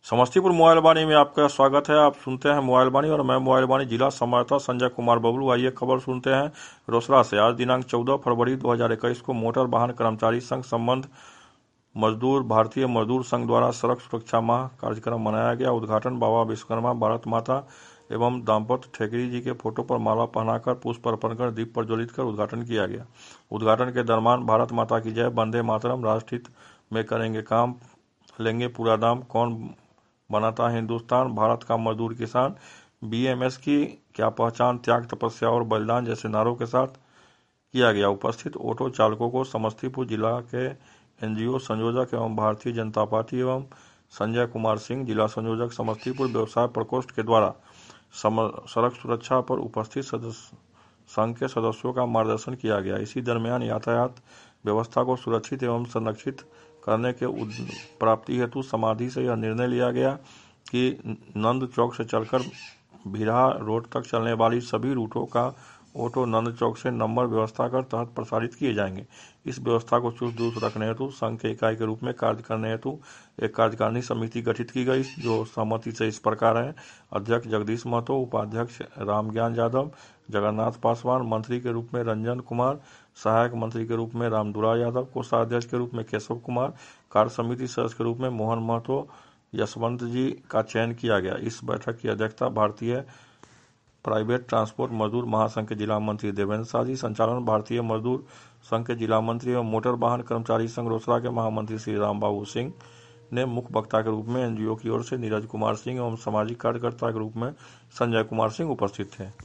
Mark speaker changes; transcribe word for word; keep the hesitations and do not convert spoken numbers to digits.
Speaker 1: Samastipur mobile वाणी में आपका स्वागत है। आप सुनते हैं मोबाइल वाणी और मैं मोबाइल वाणी जिला संवाददाता संजय कुमार बबलू। आइए खबर सुनते हैं रोसड़ा से। आज दिनांक चौदह फरवरी दो हज़ार इक्कीस को मोटर वाहन कर्मचारी संघ संबंध मजदूर भारतीय मजदूर संघ द्वारा सड़क सुरक्षा माह कार्यक्रम मनाया गया। उद्घाटन बाबा विश्वकर्मा भारत माता एवं दाम्पत्य ठेकरी जी के फोटो पर माला पहनाकर पुष्प अर्पण कर दीप प्रज्वलित कर उद्घाटन किया गया। उद्घाटन के दरम्यान भारत माता की जय, वंदे मातरम, राष्ट्रहित में करेंगे काम, लेंगे पूरा दाम, कौन बनाता है हिंदुस्तान, भारत का मजदूर किसान, बीएमएस की क्या पहचान, त्याग तपस्या और बलिदान जैसे नारों के साथ किया गया। उपस्थित ऑटो चालकों को समस्तीपुर जिला के एनजीओ संयोजक एवं भारतीय जनता पार्टी एवं संजय कुमार सिंह, जिला संयोजक समस्तीपुर व्यवसाय प्रकोष्ठ के द्वारा सड़क सुरक्षा पर उपस्थित सदस्य संघ के सदस्यों का मार्गदर्शन किया गया। इसी दरमियान यातायात व्यवस्था को सुरक्षित एवं संरक्षित करने के प्राप्ति हेतु समाधि से यह निर्णय लिया गया कि नंद चौक से चलकर भीरा रोड तक चलने वाली सभी रूटों का ऑटो नंद चौक से नंबर व्यवस्था कर तहत प्रसारित किए जाएंगे। इस व्यवस्था को चुस्त दुरुस्त रखने हेतु संघ के इकाई के रूप में कार्य करने हेतु एक कार्यकारिणी समिति गठित की गई, जो सहमति से इस प्रकार है। अध्यक्ष जगदीश महतो, उपाध्यक्ष रामज्ञान यादव, जगन्नाथ पासवान, मंत्री के रूप में रंजन कुमार, सहायक मंत्री के रूप में रामदुरा यादव, कोषाध्यक्ष के रूप में केशव कुमार, कार्य समिति सदस्य के रूप में मोहन महतो, यशवंत जी का चयन किया गया। इस बैठक की अध्यक्षता भारतीय प्राइवेट ट्रांसपोर्ट मजदूर महासंघ के जिला मंत्री देवेंद्र शाह जी, संचालन भारतीय मजदूर संघ के जिला मंत्री एवं मोटर वाहन कर्मचारी संघ रोसड़ा के महामंत्री श्री राम बाबू सिंह ने मुख्य वक्ता के रूप में एनजीओ की ओर से नीरज कुमार सिंह एवं सामाजिक कार्यकर्ता के रूप में संजय कुमार सिंह उपस्थित थे।